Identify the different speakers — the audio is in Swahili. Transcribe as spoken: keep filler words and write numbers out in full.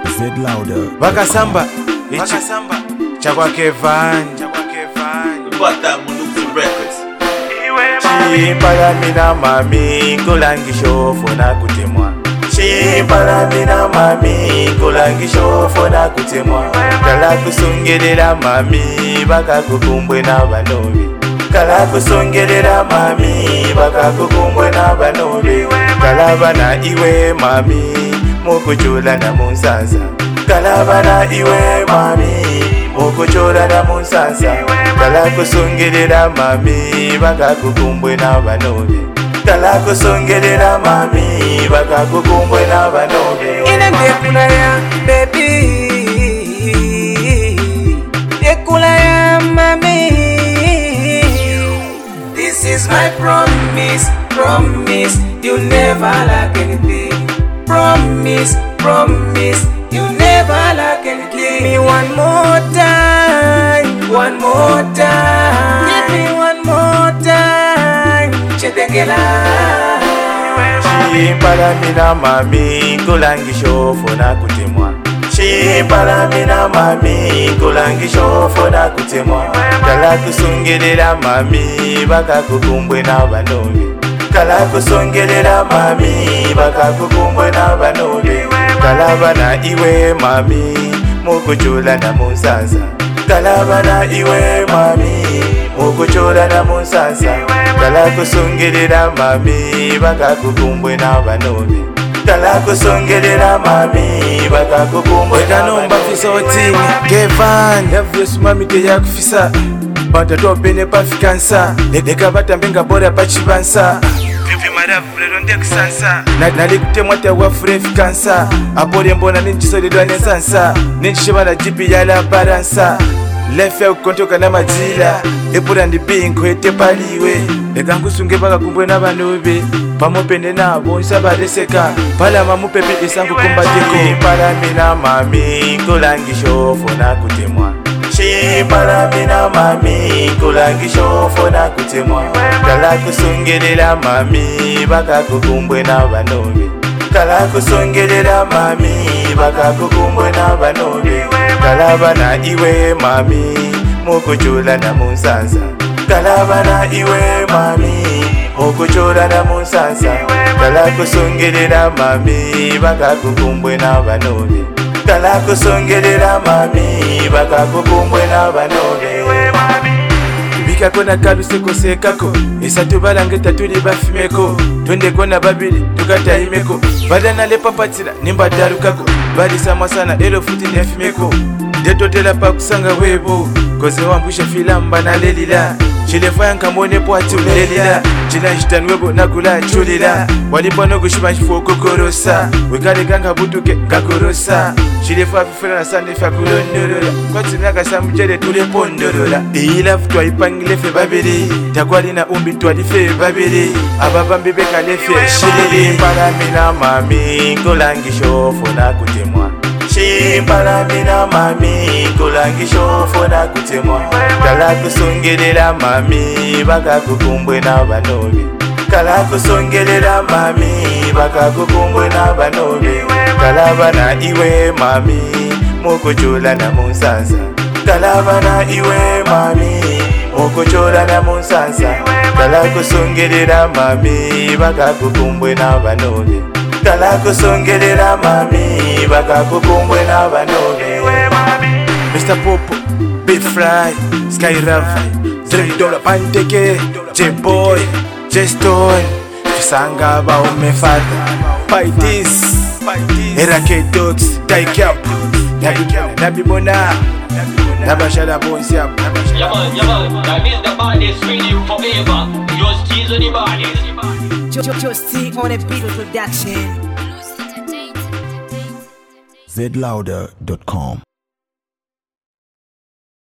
Speaker 1: Zed Louder.
Speaker 2: Bakasamba, Bakasamba, Chakwa Kevan, Chakwa Kevan.
Speaker 3: Bata Muluku Records.
Speaker 2: Chimpala mina mami, kulangisho fona kutemwa. Chimpala mina mami, kulangisho fona kutemwa. Kala kusongerera mami, baka kukumbwe na banobi. Kala kusongerera mami, baka kukumbwe na banobi. Kala bana iwe mami, mukuchula na munsansa. Kala bana iwe mami, mukuchula na munsansa. Kala kusongerera mami, baka kukumbwe na banobi. Kala kusongerera mami, baka kukumbwe na banobi.
Speaker 4: Inende kulaya baby, dekulaya mami. This is my promise, promise, you'll never lack anything. Promise, promise, you'll never lack anything. Give me one more time, one more time. Give me one more time. Chedengela.
Speaker 2: Chimpala mina mami, kulangisho fona kutemwa. Chimpala mina mami, kulangisho fona kutemwa. Kala kusongerera mami, baka kukumbwe na banobi. Kala kusongerera mami, baka kukumbwe na banobi. Kala bana iwe mami, mukuchula na munsansa. Kala bana iwe mami, mukuchula na munsansa. Kala kusongerera mami, baka kukumbwe na banobi. Kala kusongerera mami, baka kukumbwe na banobi. Wekanomba fisa otini, Kevan Yavyos mami teya kufisa Banta topene pafikansa Leka batambenga bora pachibansa Vivi maravu lero ndekusansa Nali kutemwa tewa furefi kansa Apole mbona ninchisolidwa nesansa Ninchishibana jipi yala baransa Life ya kukontoka na majila Epura ndibinko ete paliwe Leka nkusunge baka kumbwe na banobe Pamopende nabo nsabareseka Pala mamupepe isangu kumbateko Chimpala mina mami kulangisho fona kutemwa. Chimpala mina mami kulangisho fona kutemwa. Kala kusongerera mami baka kukumbwe na banobi. Kala kusongerera mami baka kukumbwe na banobi. Kala bana iwe mami mukuchula na munsansa. Kala bana iwe mami mukuchula na munsansa. Kala kusongerera mami baka kukumbwe na banobi. Kala kusongerera mami baka kukumbwe na banobi. Bika kona kaluse kosekako Esatu balangeta tuli bafimeko Twende kona babili tukatayimeko Badana le papatira nimba darukako Balisa masana elo futi nefimeko Detotela pa kusanga webo Koze wambusha filamba na lelila Chilefa yanka mwone po ati ulelila Chila njitani webo nakula chulila Walipo no gushima njifu kukorosa Wekale ganga butuke kakorosa Chilefa fifura na sande fa kulondorola Kwa tsunaka samujele tule pondorola Ila futua ipangile fe babiri Takwali na umbi tuwalife babiri Ababa mbibeka lefe shilili Chimpala mina mami kulangisho fona kutemwa. Chimpala mina mami kulangisho fona kutemwa. Kala kusongerera mami baka kukumbwe na banobi. Kala kusongerera mami baka kukumbwe na banobi. Kala bana iwe mami mukuchula na munsansa. Kala bana iwe mami mukuchula na munsansa. Kala kusongerera mami baka kukumbwe na banobi. Kala kusongerera mami baka kukumbwe na banobi. Mister Popo, Big Fry, Sky Rafa, three dollar Panteke, J-Boy, J-Stone, Fisanga ba umefata, Paitis, Era K-Dogs, Taikap, Nabibona, Nabashala Bonsiap.
Speaker 5: Yeah man, yeah man, that is the baddest really forever. Just tease on the baddest.
Speaker 4: Just, just see on a beat production.
Speaker 1: Zed Louder dot com